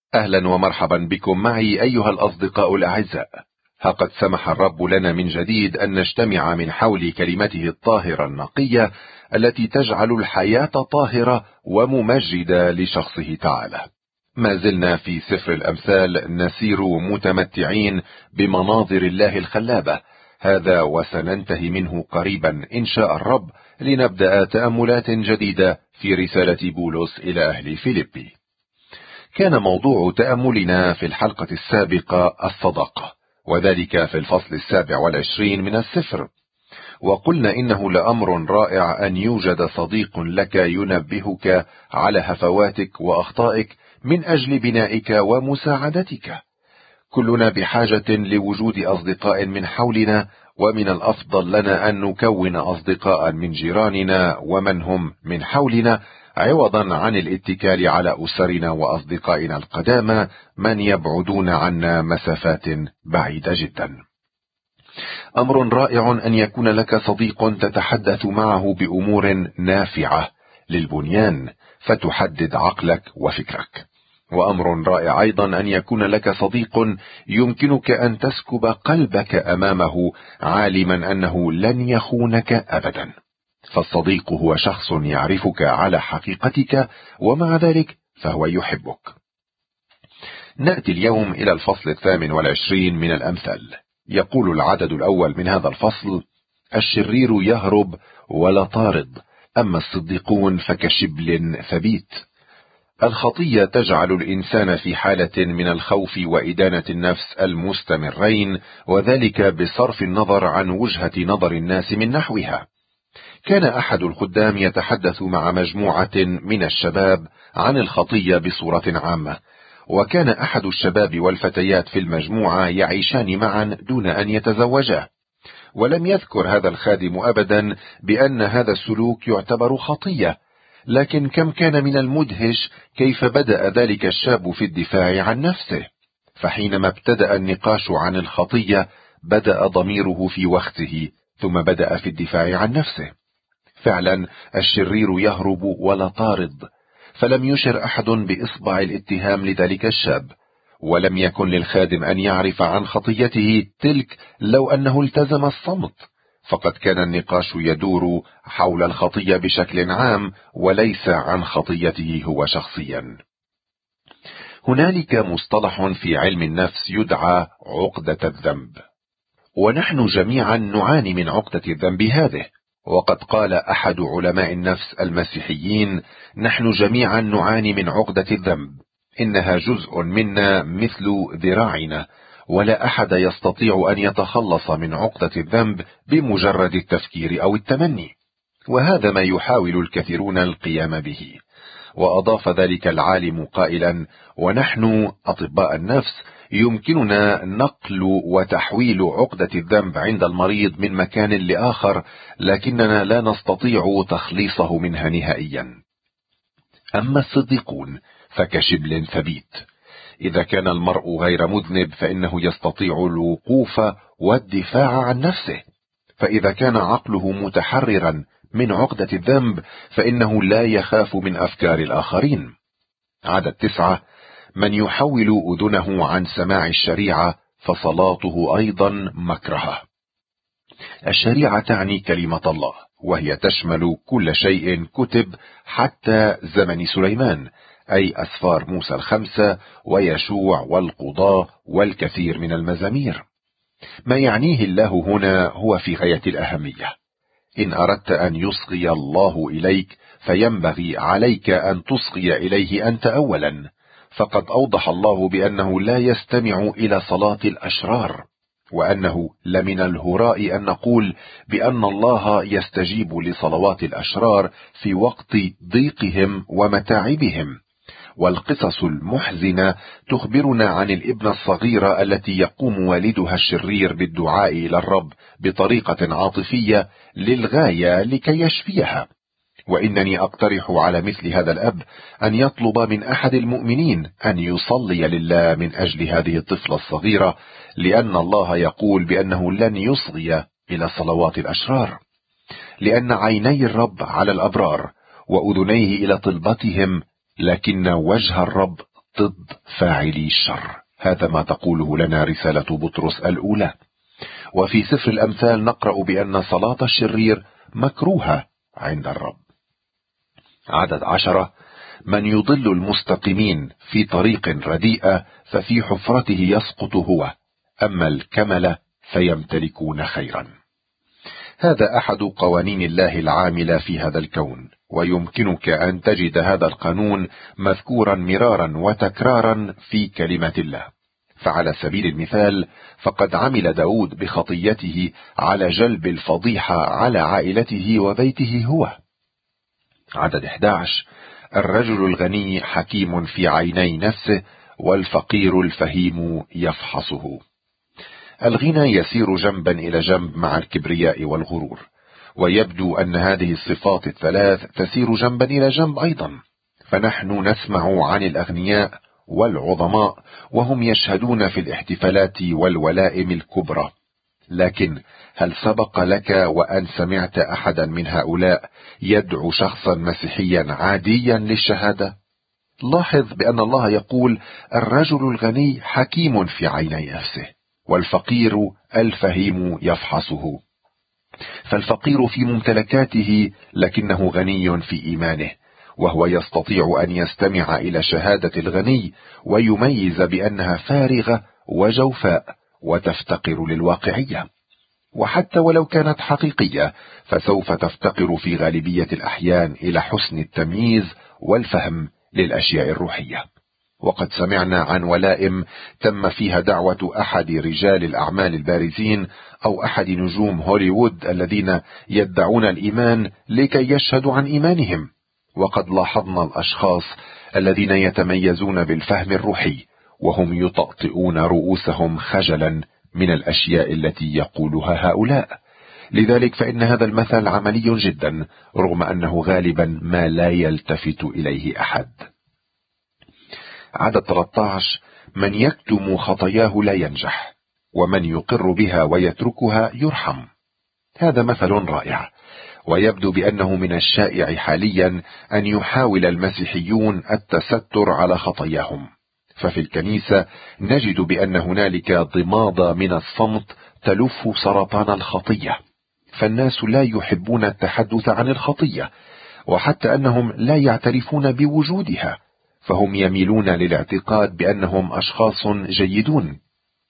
أهلا ومرحبا بكم معي أيها الأصدقاء الأعزاء. قد سمح الرب لنا من جديد أن نجتمع من حول كلمته الطاهرة النقية التي تجعل الحياة طاهرة وممجدة لشخصه تعالى. ما زلنا في سفر الأمثال نسير متمتعين بمناظر الله الخلابة، هذا وسننتهي منه قريبا إن شاء الرب، لنبدأ تأملات جديدة في رسالة بولس إلى أهل فيليبي. كان موضوع تأملنا في الحلقة السابقة الصداقة، وذلك في الفصل 27 من السفر، وقلنا إنه لأمر رائع أن يوجد صديق لك ينبهك على هفواتك وأخطائك من أجل بنائك ومساعدتك. كلنا بحاجة لوجود أصدقاء من حولنا، ومن الأفضل لنا أن نكون أصدقاء من جيراننا ومن هم من حولنا، عوضا عن الاتكال على أسرنا وأصدقائنا القدامى من يبعدون عنا مسافات بعيدة جدا. أمر رائع أن يكون لك صديق تتحدث معه بأمور نافعة للبنيان فتحدد عقلك وفكرك، وأمر رائع أيضا أن يكون لك صديق يمكنك أن تسكب قلبك أمامه عالما أنه لن يخونك أبدا، فالصديق هو شخص يعرفك على حقيقتك ومع ذلك فهو يحبك. نأتي اليوم إلى الفصل 28 من الأمثال. يقول العدد الأول من هذا الفصل: الشرير يهرب ولا طارد، أما الصديقون فكشبل ثبيت. الخطية تجعل الإنسان في حالة من الخوف وإدانة النفس المستمرين، وذلك بصرف النظر عن وجهة نظر الناس من نحوها. كان أحد الخدام يتحدث مع مجموعة من الشباب عن الخطية بصورة عامة، وكان أحد الشباب والفتيات في المجموعة يعيشان معا دون أن يتزوجا، ولم يذكر هذا الخادم أبدا بأن هذا السلوك يعتبر خطية. لكن كم كان من المدهش كيف بدأ ذلك الشاب في الدفاع عن نفسه، فحينما ابتدأ النقاش عن الخطية بدأ ضميره في وقته، ثم بدأ في الدفاع عن نفسه. فعلا الشرير يهرب ولا طارد، فلم يشر أحد بإصبع الاتهام لذلك الشاب، ولم يكن للخادم أن يعرف عن خطيته تلك لو أنه التزم الصمت، فقد كان النقاش يدور حول الخطية بشكل عام وليس عن خطيته هو شخصيا. هنالك مصطلح في علم النفس يدعى عقدة الذنب، ونحن جميعا نعاني من عقدة الذنب هذه، وقد قال أحد علماء النفس المسيحيين: نحن جميعا نعاني من عقدة الذنب، إنها جزء منا مثل ذراعنا، ولا أحد يستطيع أن يتخلص من عقدة الذنب بمجرد التفكير أو التمني، وهذا ما يحاول الكثيرون القيام به. وأضاف ذلك العالم قائلا: ونحن أطباء النفس يمكننا نقل وتحويل عقدة الذنب عند المريض من مكان لآخر، لكننا لا نستطيع تخليصه منها نهائيا. أما الصديقون فكشبل ثبيت. إذا كان المرء غير مذنب فإنه يستطيع الوقوف والدفاع عن نفسه، فإذا كان عقله متحررا من عقدة الذنب فإنه لا يخاف من أفكار الآخرين. عدد 9: من يحول أذنه عن سماع الشريعة فصلاته أيضا مكرهة. الشريعة تعني كلمة الله، وهي تشمل كل شيء كتب حتى زمن سليمان، أي أسفار موسى 5 ويشوع والقضاة والكثير من المزامير. ما يعنيه الله هنا هو في غاية الأهمية. إن أردت أن يصغي الله إليك فينبغي عليك أن تصغي إليه أنت أولا، فقد أوضح الله بأنه لا يستمع إلى صلاة الأشرار، وأنه لمن الهراء أن نقول بأن الله يستجيب لصلوات الأشرار في وقت ضيقهم ومتاعبهم. والقصص المحزنة تخبرنا عن الابنة الصغيرة التي يقوم والدها الشرير بالدعاء إلى الرب بطريقة عاطفية للغاية لكي يشفيها. وإنني أقترح على مثل هذا الأب أن يطلب من أحد المؤمنين أن يصلي لله من أجل هذه الطفلة الصغيرة، لأن الله يقول بأنه لن يصغي إلى صلوات الأشرار، لأن عيني الرب على الأبرار وأذنيه إلى طلبتهم، لكن وجه الرب ضد فاعلي الشر. هذا ما تقوله لنا رسالة بطرس الأولى. وفي سفر الأمثال نقرأ بأن صلاة الشرير مكروهة عند الرب. عدد 10: من يضل المستقيمين في طريق رديئة ففي حفرته يسقط هو، أما الكمل فيمتلكون خيرا. هذا أحد قوانين الله العاملة في هذا الكون، ويمكنك أن تجد هذا القانون مذكورا مرارا وتكرارا في كلمة الله. فعلى سبيل المثال فقد عمل داود بخطيته على جلب الفضيحة على عائلته وبيته هو. عدد 11: الرجل الغني حكيم في عيني نفسه، والفقير الفهيم يفحصه. الغنى يسير جنبا إلى جنب مع الكبرياء والغرور، ويبدو أن هذه الصفات الثلاث تسير جنبا إلى جنب أيضا. فنحن نسمع عن الأغنياء والعظماء وهم يشهدون في الاحتفالات والولائم الكبرى، لكن هل سبق لك وأن سمعت أحدا من هؤلاء يدعو شخصا مسيحيا عاديا للشهادة؟ لاحظ بأن الله يقول: الرجل الغني حكيم في عيني نفسه، والفقير الفهيم يفحصه. فالفقير في ممتلكاته لكنه غني في إيمانه، وهو يستطيع أن يستمع إلى شهادة الغني ويميز بأنها فارغة وجوفاء وتفتقر للواقعية. وحتى ولو كانت حقيقية فسوف تفتقر في غالبية الأحيان إلى حسن التمييز والفهم للأشياء الروحية. وقد سمعنا عن ولائم تم فيها دعوة أحد رجال الأعمال البارزين أو أحد نجوم هوليوود الذين يدعون الإيمان لكي يشهدوا عن إيمانهم. وقد لاحظنا الأشخاص الذين يتميزون بالفهم الروحي وهم يطأطئون رؤوسهم خجلا من الأشياء التي يقولها هؤلاء. لذلك فإن هذا المثل عملي جدا، رغم أنه غالبا ما لا يلتفت إليه أحد. عدد 13: من يكتم خطاياه لا ينجح، ومن يقر بها ويتركها يرحم. هذا مثل رائع، ويبدو بأنه من الشائع حاليا أن يحاول المسيحيون التستر على خطاياهم. ففي الكنيسة نجد بأن هنالك ضمادة من الصمت تلف سرطان الخطية، فالناس لا يحبون التحدث عن الخطية، وحتى أنهم لا يعترفون بوجودها، فهم يميلون للاعتقاد بأنهم أشخاص جيدون.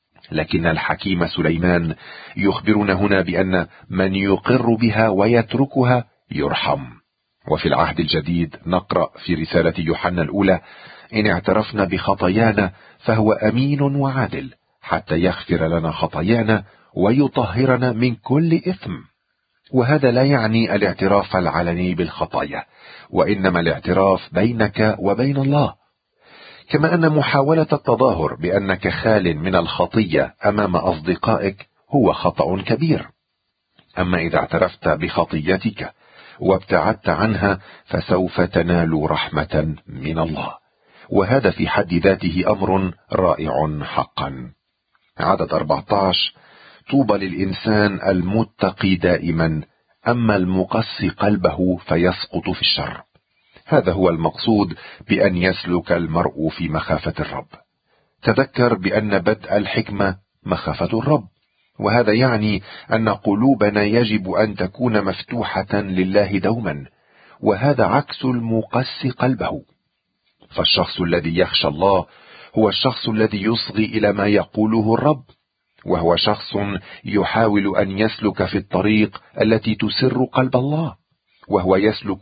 لكن الحكيم سليمان يخبرنا هنا بأن من يقر بها ويتركها يرحم. وفي العهد الجديد نقرأ في رسالة يوحنا الأولى: إن اعترفنا بخطايانا فهو أمين وعادل حتى يغفر لنا خطايانا ويطهرنا من كل إثم. وهذا لا يعني الاعتراف العلني بالخطايا، وإنما الاعتراف بينك وبين الله. كما أن محاولة التظاهر بأنك خال من الخطية أمام أصدقائك هو خطأ كبير. أما إذا اعترفت بخطيتك وابتعدت عنها فسوف تنال رحمة من الله، وهذا في حد ذاته أمر رائع حقا. عدد 14: طوبى للإنسان المتقي دائما، أما المقسي قلبه فيسقط في الشر. هذا هو المقصود بأن يسلك المرء في مخافة الرب. تذكر بأن بدء الحكمة مخافة الرب، وهذا يعني أن قلوبنا يجب أن تكون مفتوحة لله دوما، وهذا عكس المقسي قلبه. فالشخص الذي يخشى الله هو الشخص الذي يصغي إلى ما يقوله الرب، وهو شخص يحاول أن يسلك في الطريق التي تسر قلب الله، وهو يسلك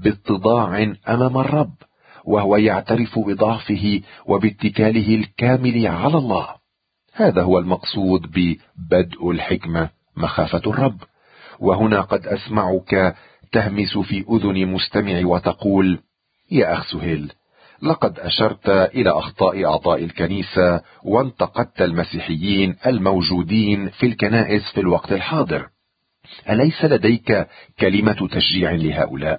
باتضاع أمام الرب، وهو يعترف بضعفه وباتكاله الكامل على الله. هذا هو المقصود ببدء الحكمة مخافة الرب. وهنا قد أسمعك تهمس في أذن مستمع وتقول: يا أخ سهيل، لقد أشرت إلى أخطاء أعضاء الكنيسة وانتقدت المسيحيين الموجودين في الكنائس في الوقت الحاضر. أليس لديك كلمة تشجيع لهؤلاء؟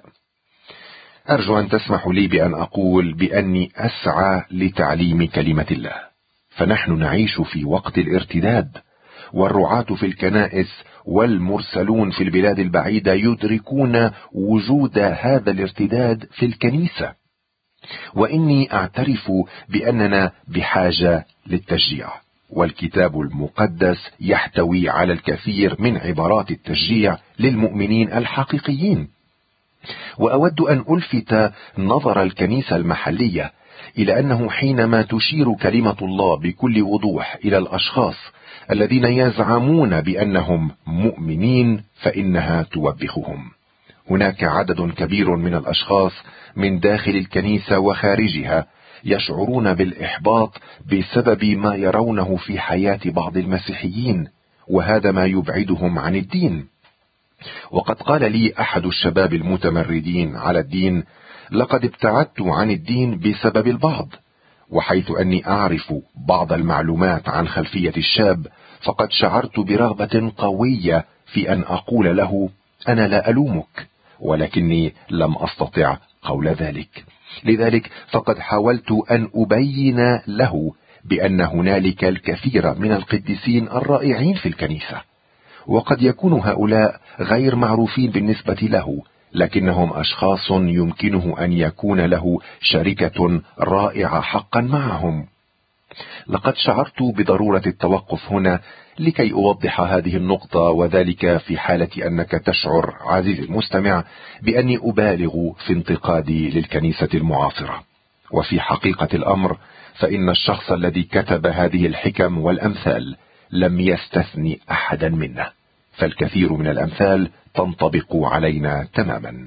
أرجو أن تسمح لي بأن أقول بأني أسعى لتعليم كلمة الله، فنحن نعيش في وقت الارتداد، والرعاة في الكنائس والمرسلون في البلاد البعيدة يدركون وجود هذا الارتداد في الكنيسة. وإني أعترف بأننا بحاجة للتشجيع، والكتاب المقدس يحتوي على الكثير من عبارات التشجيع للمؤمنين الحقيقيين. وأود أن ألفت نظر الكنيسة المحلية إلى أنه حينما تشير كلمة الله بكل وضوح إلى الأشخاص الذين يزعمون بأنهم مؤمنين فإنها توبخهم. هناك عدد كبير من الأشخاص من داخل الكنيسة وخارجها يشعرون بالإحباط بسبب ما يرونه في حياة بعض المسيحيين، وهذا ما يبعدهم عن الدين. وقد قال لي أحد الشباب المتمردين على الدين: لقد ابتعدت عن الدين بسبب البعض، وحيث أني أعرف بعض المعلومات عن خلفية الشاب فقد شعرت برغبة قوية في أن أقول له: أنا لا ألومك، ولكني لم أستطع قول ذلك. لذلك فقد حاولت أن أبين له بأن هنالك الكثير من القديسين الرائعين في الكنيسة، وقد يكون هؤلاء غير معروفين بالنسبة له، لكنهم أشخاص يمكنه أن يكون له شركة رائعة حقا معهم. لقد شعرت بضرورة التوقف هنا لكي أوضح هذه النقطة، وذلك في حالة أنك تشعر عزيزي المستمع بأني أبالغ في انتقادي للكنيسة المعاصرة. وفي حقيقة الأمر فإن الشخص الذي كتب هذه الحكم والأمثال لم يستثني أحدا منا، فالكثير من الأمثال تنطبق علينا تماما.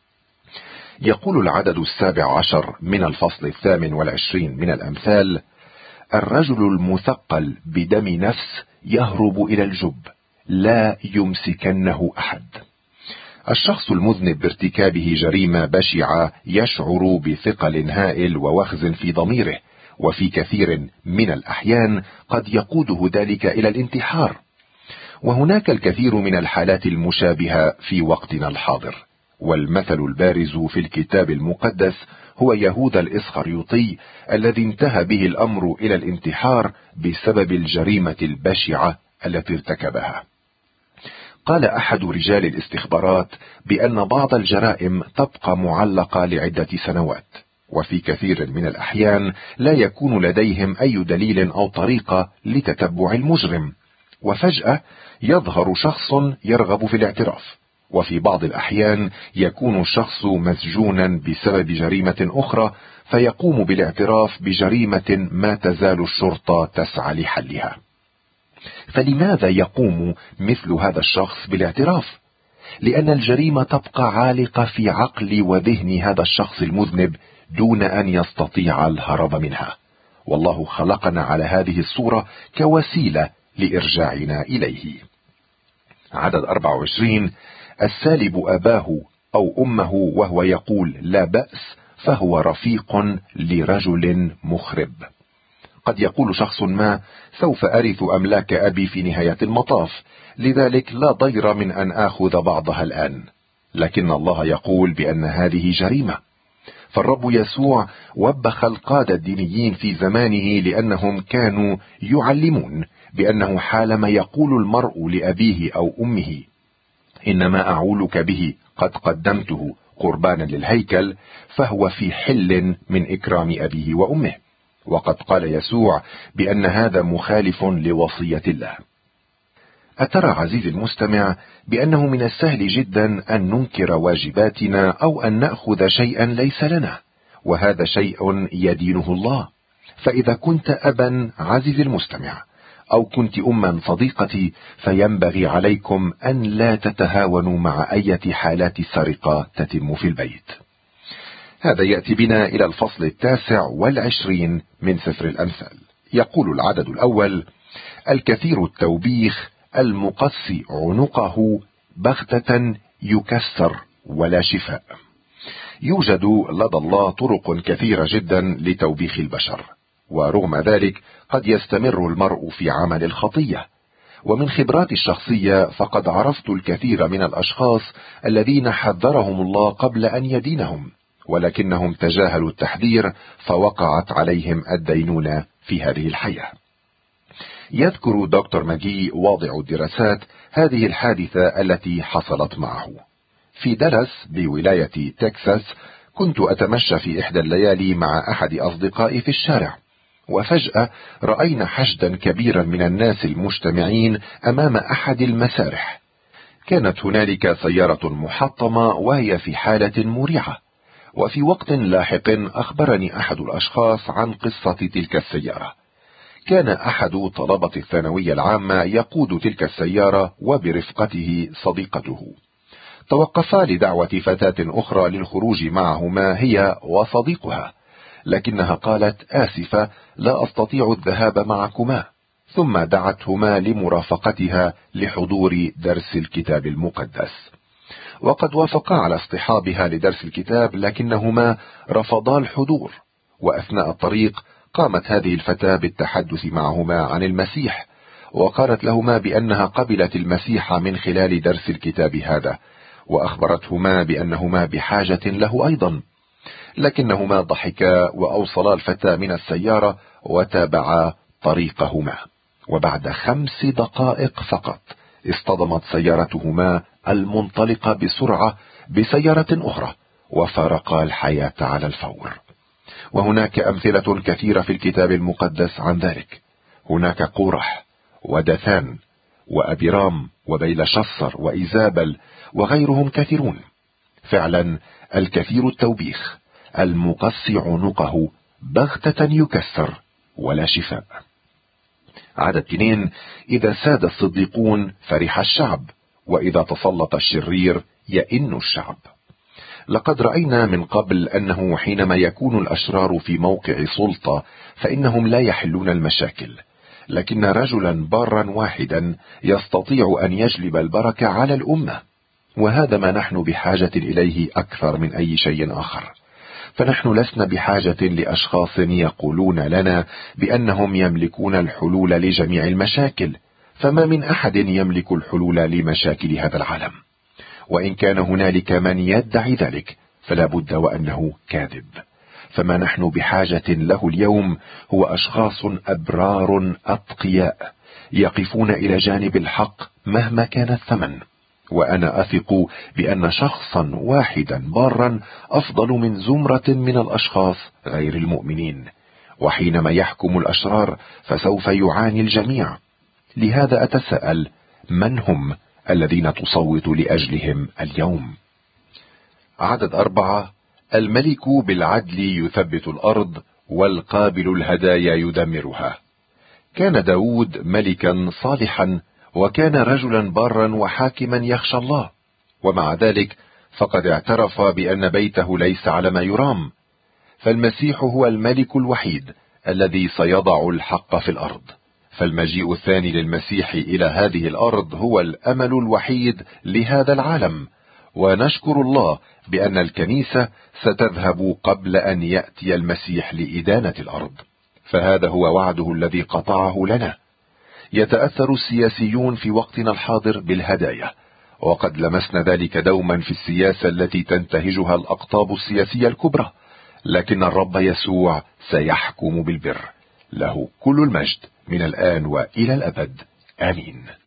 يقول العدد 17 من الفصل 28 من الأمثال: الرجل المثقل بدم نفس يهرب إلى الجب، لا يمسكنه أحد. الشخص المذنب بارتكابه جريمة بشعة يشعر بثقل هائل ووخز في ضميره، وفي كثير من الأحيان قد يقوده ذلك إلى الانتحار. وهناك الكثير من الحالات المشابهة في وقتنا الحاضر، والمثل البارز في الكتاب المقدس هو يهوذا الإسخريوطي الذي انتهى به الأمر إلى الانتحار بسبب الجريمة البشعة التي ارتكبها. قال أحد رجال الاستخبارات بأن بعض الجرائم تبقى معلقة لعدة سنوات، وفي كثير من الأحيان لا يكون لديهم أي دليل أو طريقة لتتبع المجرم، وفجأة يظهر شخص يرغب في الاعتراف. وفي بعض الأحيان يكون الشخص مسجونا بسبب جريمة أخرى فيقوم بالاعتراف بجريمة ما تزال الشرطة تسعى لحلها. فلماذا يقوم مثل هذا الشخص بالاعتراف؟ لأن الجريمة تبقى عالقة في عقل وذهن هذا الشخص المذنب دون أن يستطيع الهرب منها، والله خلقنا على هذه الصورة كوسيلة لإرجاعنا إليه. عدد 24: السالب أباه أو أمه وهو يقول لا بأس فهو رفيق لرجل مخرب. قد يقول شخص ما: سوف أرث أملاك أبي في نهاية المطاف، لذلك لا ضير من أن آخذ بعضها الآن. لكن الله يقول بأن هذه جريمة. فالرب يسوع وبخ القادة الدينيين في زمانه لأنهم كانوا يعلمون بأنه حالما يقول المرء لأبيه أو أمه إنما أعولك به قد قدمته قربانا للهيكل، فهو في حل من إكرام أبيه وأمه. وقد قال يسوع بأن هذا مخالف لوصية الله. أترى عزيزي المستمع بأنه من السهل جدا أن ننكر واجباتنا أو أن نأخذ شيئا ليس لنا، وهذا شيء يدينه الله. فإذا كنت أبا عزيزي المستمع أو كنت أما صديقتي، فينبغي عليكم أن لا تتهاونوا مع أي حالات سرقة تتم في البيت. هذا يأتي بنا إلى الفصل 29 من سفر الأمثال. يقول العدد الأول: الكثير التوبيخ المقسي عنقه بغتة يكسر ولا شفاء. يوجد لدى الله طرق كثيرة جدا لتوبيخ البشر، ورغم ذلك قد يستمر المرء في عمل الخطية. ومن خبراتي الشخصية فقد عرفت الكثير من الأشخاص الذين حذرهم الله قبل أن يدينهم، ولكنهم تجاهلوا التحذير فوقعت عليهم الدينونة في هذه الحياة. يذكر دكتور ماجي واضع الدراسات هذه الحادثة التي حصلت معه. في دالاس بولاية تكساس كنت أتمشى في إحدى الليالي مع أحد أصدقائي في الشارع، وفجأة رأينا حشدا كبيرا من الناس المجتمعين أمام أحد المسارح. كانت هنالك سيارة محطمة وهي في حالة مريعة، وفي وقت لاحق أخبرني أحد الأشخاص عن قصة تلك السيارة. كان أحد طلبة الثانوية العامة يقود تلك السيارة وبرفقته صديقته. توقفا لدعوة فتاة أخرى للخروج معهما هي وصديقها، لكنها قالت: آسفة، لا أستطيع الذهاب معكما. ثم دعتهما لمرافقتها لحضور درس الكتاب المقدس، وقد وافقا على اصطحابها لدرس الكتاب، لكنهما رفضا الحضور. وأثناء الطريق قامت هذه الفتاة بالتحدث معهما عن المسيح، وقالت لهما بأنها قبلت المسيح من خلال درس الكتاب هذا، وأخبرتهما بأنهما بحاجة له أيضا. لكنهما ضحكا وأوصلا الفتاة من السيارة وتابعا طريقهما، وبعد 5 دقائق فقط اصطدمت سيارتهما المنطلقة بسرعة بسيارة أخرى، وفارقا الحياة على الفور. وهناك أمثلة كثيرة في الكتاب المقدس عن ذلك. هناك قورح ودثان وأبيرام وبيلشصر وإيزابل وغيرهم كثيرون. فعلا الكثير التوبيخ، المقص عنقه بغتة يكسر ولا شفاء. عدد 2: إذا ساد الصديقون فرح الشعب، وإذا تسلط الشرير يئن الشعب. لقد رأينا من قبل أنه حينما يكون الأشرار في موقع سلطة فإنهم لا يحلون المشاكل، لكن رجلا بارا واحدا يستطيع أن يجلب البركة على الأمة، وهذا ما نحن بحاجة إليه أكثر من أي شيء آخر. فنحن لسنا بحاجة لأشخاص يقولون لنا بأنهم يملكون الحلول لجميع المشاكل، فما من أحد يملك الحلول لمشاكل هذا العالم، وإن كان هنالك من يدعي ذلك فلا بد وأنه كاذب. فما نحن بحاجة له اليوم هو أشخاص أبرار أتقياء يقفون إلى جانب الحق مهما كان الثمن. وأنا أثق بأن شخصا واحدا بارا أفضل من زمرة من الأشخاص غير المؤمنين، وحينما يحكم الأشرار فسوف يعاني الجميع. لهذا أتساءل: من هم الذين تصوت لأجلهم اليوم؟ عدد 4: الملك بالعدل يثبت الأرض، والقابل الهدايا يدمرها. كان داود ملكا صالحا، وكان رجلا بارا وحاكما يخشى الله، ومع ذلك فقد اعترف بأن بيته ليس على ما يرام. فالمسيح هو الملك الوحيد الذي سيضع الحق في الأرض، فالمجيء الثاني للمسيح إلى هذه الأرض هو الأمل الوحيد لهذا العالم. ونشكر الله بأن الكنيسة ستذهب قبل أن يأتي المسيح لإدانة الأرض، فهذا هو وعده الذي قطعه لنا. يتأثر السياسيون في وقتنا الحاضر بالهدايا، وقد لمسنا ذلك دوما في السياسة التي تنتهجها الأقطاب السياسية الكبرى، لكن الرب يسوع سيحكم بالبر. له كل المجد من الآن وإلى الأبد، آمين.